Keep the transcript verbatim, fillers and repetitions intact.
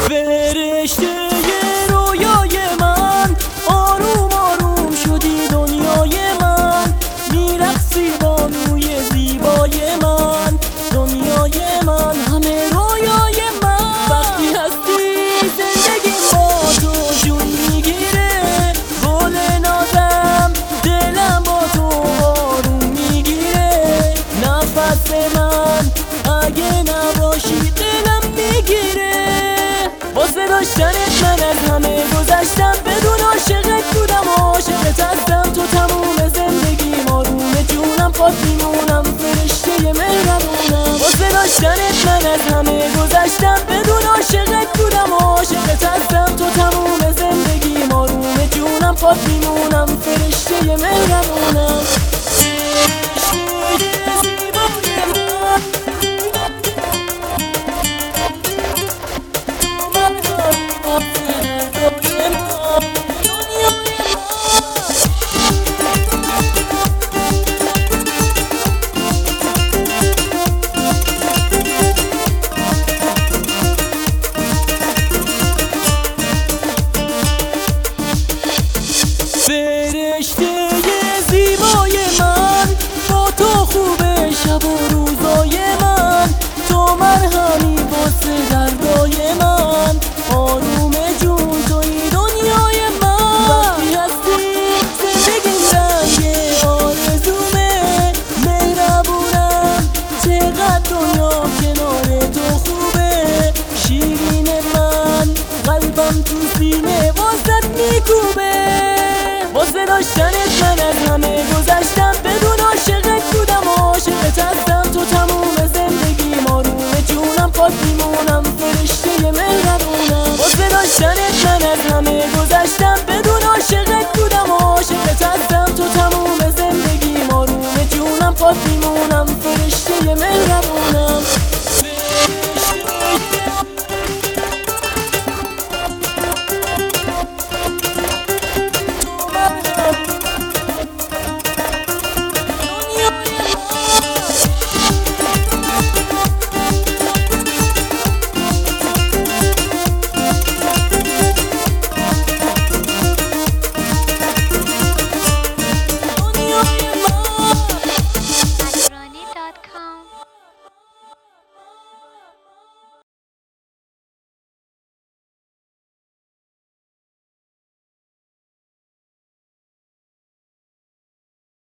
فرشته رویای من، آروم آروم شدی دنیای من، میرقصی بانوی زیبای من، دنیای من همه رویای من. وقتی هستی زندگی با تو جون میگیره، گل نازم دلم با تو آروم میگیره، نفس من اگه نباشی دلم میگیره. واسه داشتنت من از همه گذشتم، بدون عاشقت بودم و عاشقت هستم. تو تموم زندگیم آروم جونم، پات میمونم فرشته مهربونم. واسه داشتنت من از همه گذشتم، بدون عاشقت بودم و عاشقت هستم. تو تموم زندگیم آروم جونم، پات میمونم فرشته مهربونم. فرشته زیبای من، با تو خوبه شب و روزای من، تو مرهمی واسه دردای من، آروم جون توی دنیای من. وقتی هستی زندگیم رنگ آرزومه، مهربونم چقدر دنیا کنار تو خوبه، شیرین من قلبم تو سینه واسه میکوبه. واسه داشتنت من از همه گذشتم، بدون عاشقت بودم و عاشقت هستم. تو تموم زندگیم آروم جونم، پات میمونم فرشته مهربونم. واسه داشتنت من از همه گذشتم، بدون عاشقت بودم و عاشقت هستم. تو تموم زندگیم آروم جونم، پات میمونم فرشته مهربونم.